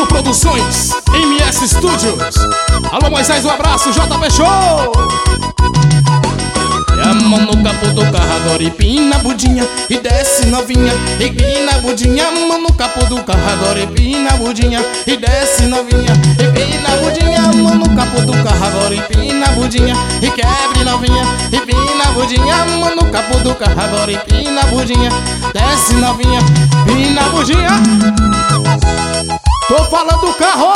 Bilu Produções, MS Studios. Alô Moisés, um abraço, JP Show. E a mão no capô do carro agora empina a budinha e desce novinha, empina a budinha. A mão no capô do carro agora empina a budinha e desce novinha, empina a budinha. A mão no capô do carro agora empina a budinha e quebre novinha, empina a budinha. A mão no capô do carro agora empina a budinha, desce novinha, empina a budinha. Tô falando do carro.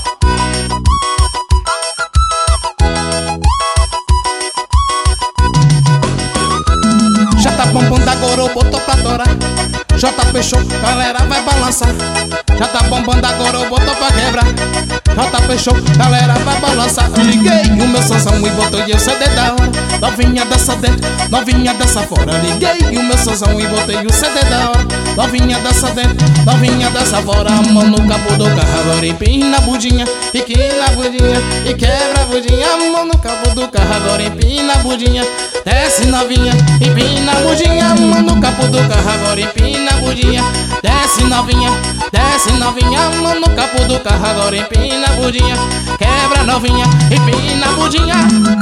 Já tá bombando agora, botou pra torar. JP Show, galera vai balançar. Já tá bombando agora, botou pra quebrar. JP Show, galera vai balançar. Liguei o meu sonzão e botei o CD da hora. Novinha dessa dentro, novinha dessa fora. Liguei o meu sonzão e botei o CD da hora. Novinha dessa dentro, novinha dessa fora. A mão no capô do carro agora empina a budinha, empina a budinha e quebra a budinha. A mão no capô do carro agora empina a budinha, desce novinha, empina a budinha. A mão no capô do carro agora empina a budinha, desce novinha, desce novinha. A mão no capô do carro agora empina a budinha, quebra novinha, empina a budinha.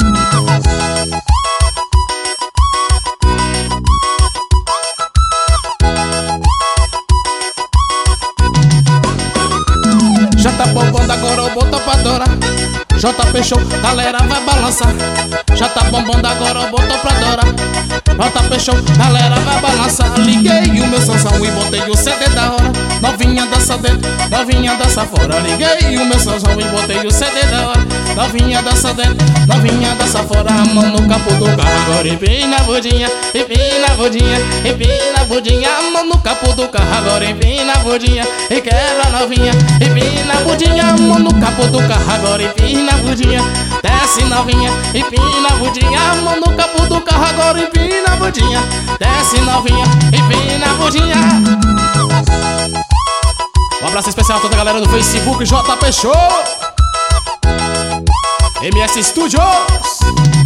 Já tá bombando agora, botou pra adorar. JP Show, galera vai balançar. Já tá bombando agora, botou pra adorar. JP Show, galera vai balançar. Liguei o meu sonzão e botei o CD da hora. Novinha dança dentro, novinha dança fora. Liguei o meu sonzão e botei o CD da hora. Novinha dança dentro, novinha dança fora. A mão no capô do carro agora empina a budinha, empina a budinha, empina a budinha. A mão no capô do carro agora empina a budinha e quebra novinha, empina a budinha. A mão no capô do carro agora empina a budinha, desce novinha, empina a budinha. A mão no capô do carro agora empina a budinha, desce novinha, empina a budinha. Um abraço especial a toda a galera do Facebook, JP Show, MS Studios.